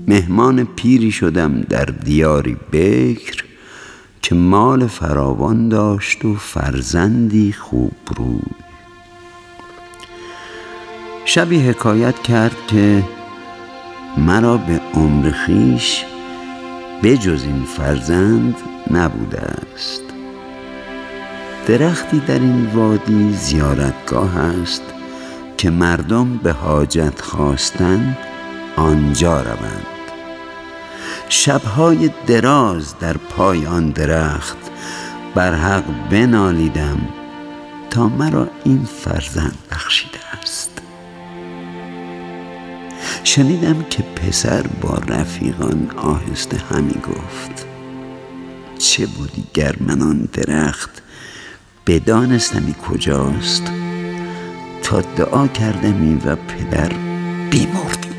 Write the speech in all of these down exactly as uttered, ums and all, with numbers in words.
مهمان پیری شدم در دیاری بکر که مال فراوان داشت و فرزندی خوب روی. شبی حکایت کرد که مرا به عمر خویش بجز این فرزند نبوده است. درختی در این وادی زیارتگاه است که مردم به حاجت خواستن آنجا روند. شبهای دراز در پای آن درخت بر حق بنالیدم تا مرا این فرزند بخشیده است. شنیدم که پسر با رفیقان آهسته همی گفت: چه بودی گر من آن درخت بدانستمی کجاست، تا دعا کردمی و پدر بیمردی.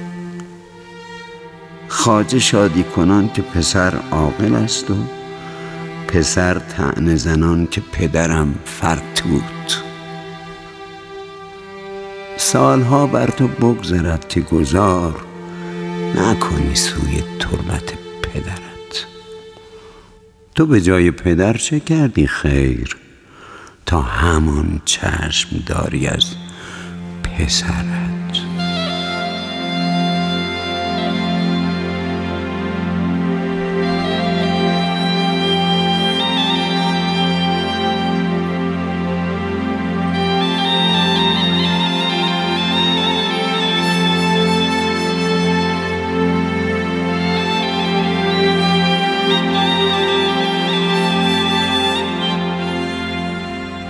خواجه شادی کنان که پسر عاقل است و پسر طعنه زنان که پدرم فرتوت. سالها بر تو بگذرد که گذار نکنی سوی تربت پدرت. تو به جای پدر چه کردی خیر، تا همان چشم داری از پسرت.